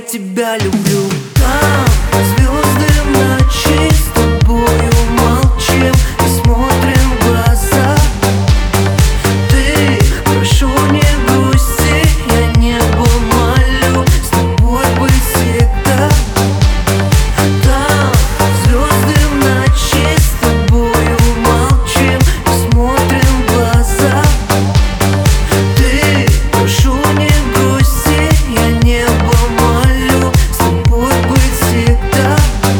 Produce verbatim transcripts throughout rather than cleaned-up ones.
тебя люблю. Там звезды в ночи с тобою молчим и смотрим в глаза. Ты, прошу, не грусти, я небо молю с тобой быть всегда. Там звезды в ночи с тобою молчим и смотрим в глаза. Ты, прошу, не грусти, я небо молю с тобой быть всегда.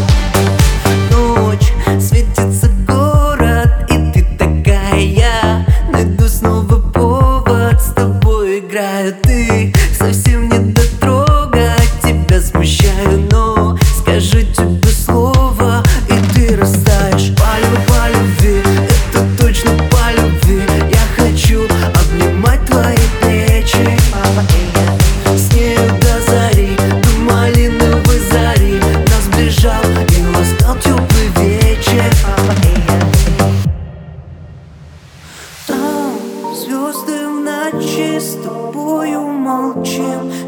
Ночь, светится город, и ты такая. Найду снова повод, с тобой играю. Ты совсем не дотрога, тебя смущаю, но скажу тебе слово, и ты растаешь. По любви, по любви, это точно по любви. Я хочу обнимать твои плечи, с нею до зари, до малиновой зари нас сближал и ласкал теплый вечер. Там звезды в ночи с тобою молчим